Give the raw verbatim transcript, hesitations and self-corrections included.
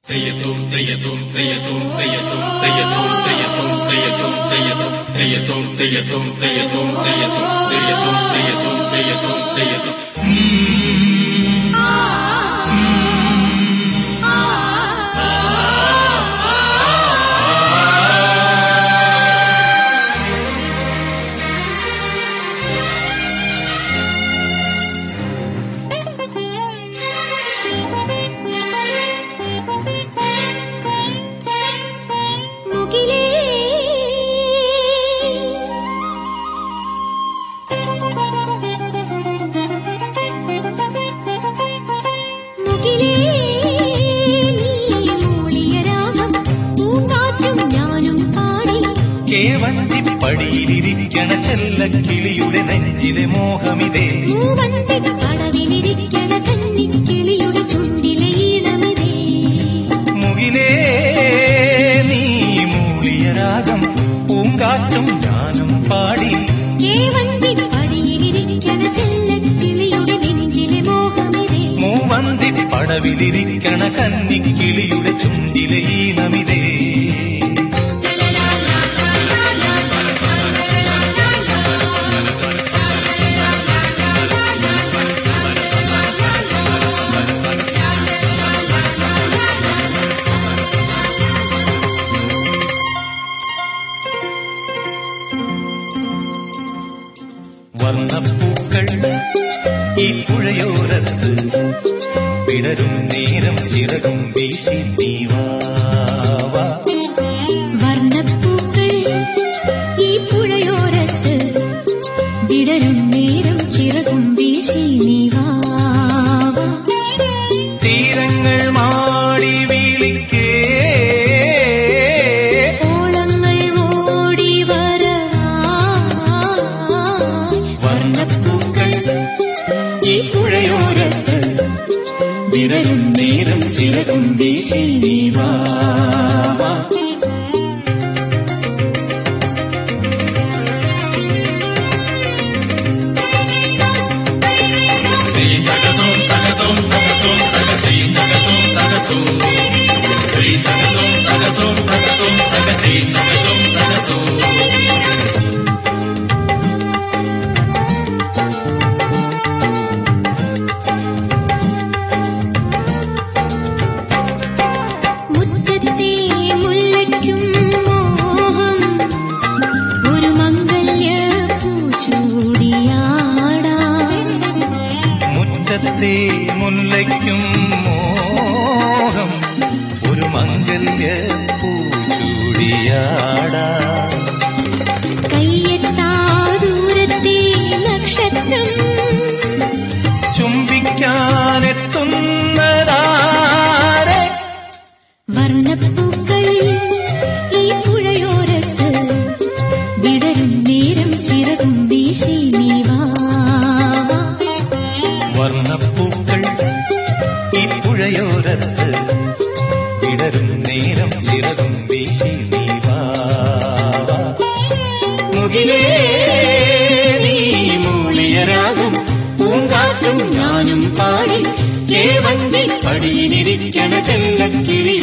പടിയിലിരിക്കണ ചെല്ലക്കിളിയുടെ നെഞ്ചിലെ മോഹമിതേ, പടവിലിരിക്കണ കന്നിക്കിളിയുടെ ചുണ്ടിലെ ഈണമിതേ. മുകിലേ നീ മൂളിയ രാഗം പൂങ്കാറ്റും ഞാനും പാടി, പടിയിലിരിക്കണ ചെല്ലക്കിളിയുടെ നെഞ്ചിലെ മോഹമിതേ, മൂവന്തി പടവിലിരിക്കണ കന്നിക്കിളിയുടെ ചുണ്ടിലെ ഈണമിതേ. വർണ്ണപ്പൂക്കൾ ഈ പുഴയോരത്ത് വിടരും നേരം ചിറകും വീശി നീവാ. വർണ്ണപ്പൂക്കൾ ഈ പുഴയോരത്ത് വിടരും നേരം ചിറകും വീശി നീവാ. തീരങ്ങൾ മാടി വിളിക്കേ, ഓളങ്ങൾ ഓടി വരവാ. വർണ്ണപ്പൂക്കൾ ഈ പുഴയോരത്ത് വിടരും നേരം ചിറകും വീശി നീവാ. മുറ്റത്തെ മുല്ലയ്ക്കും മോഹം ഒരു മംഗല്യ പൂച്ചൂടിയാടാം. മുറ്റത്തെ മുല്ലയ്ക്കും മോഹം ഒരു മംഗല്യ പൂച്ചൂടിയാടാ. കയ്യെത്താ ദൂരത്തെ നക്ഷത്രം ചുംബിക്കാനെത്തുന്നതാരെ. വർണ്ണപ്പൂക്കൾ ഈ പുഴയോരത്ത് വിടരും നേരം ചിറകും വീശി നീവാ. വർണ്ണപ്പൂക്കൾ ഈ പുഴയോരത്ത് വിടരും നേരം ചിറകും വീശി നീവാ. മുകിലേ നീ മൂളിയ രാഗം പൂങ്കാറ്റും ഞാനും പാടി, ഏവഞ്ചി പടിയിലിരിക്കണ ചെല്ലക്കിളി